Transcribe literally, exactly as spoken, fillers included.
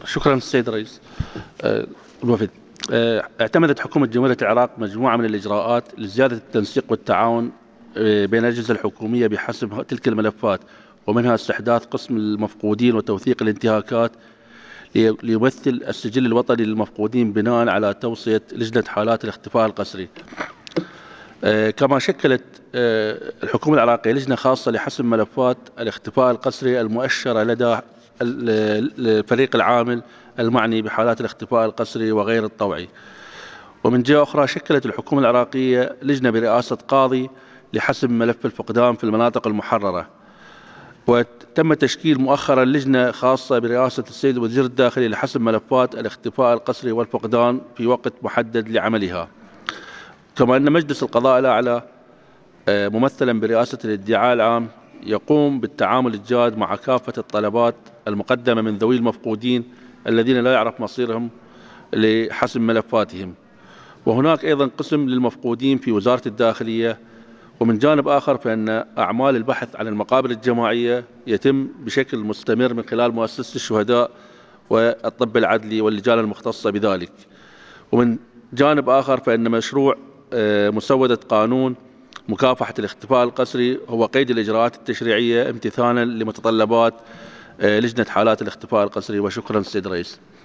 شكرا السيد الرئيس. أه، الوفد. أه، اعتمدت حكومة جمهورية العراق مجموعة من الإجراءات لزيادة التنسيق والتعاون أه، بين الأجهزة الحكومية بحسب تلك الملفات، ومنها استحداث قسم المفقودين وتوثيق الانتهاكات ليمثل السجل الوطني للمفقودين بناء على توصية لجنة حالات الاختفاء القسري. أه، كما شكلت أه، الحكومة العراقية لجنة خاصة لحسم ملفات الاختفاء القسري المؤشرة لدى الفريق العامل المعني بحالات الاختفاء القسري وغير الطوعي. ومن جهة أخرى شكلت الحكومة العراقية لجنة برئاسة قاضي لحسم ملف الفقدان في المناطق المحررة، وتم تشكيل مؤخرا لجنة خاصة برئاسة السيد وزير الداخلية لحسم ملفات الاختفاء القسري والفقدان في وقت محدد لعملها. كما أن مجلس القضاء الأعلى ممثلا برئاسة الادعاء العام يقوم بالتعامل الجاد مع كافة الطلبات المقدمة من ذوي المفقودين الذين لا يعرف مصيرهم لحسم ملفاتهم. وهناك أيضا قسم للمفقودين في وزارة الداخلية. ومن جانب آخر فإن أعمال البحث عن المقابر الجماعية يتم بشكل مستمر من خلال مؤسسة الشهداء والطب العدلي واللجان المختصة بذلك. ومن جانب آخر فإن مشروع مسودة قانون مكافحة الاختفاء القسري هو قيد الإجراءات التشريعية امتثالا لمتطلبات لجنة حالات الاختفاء القسري. وشكرا سيد الرئيس.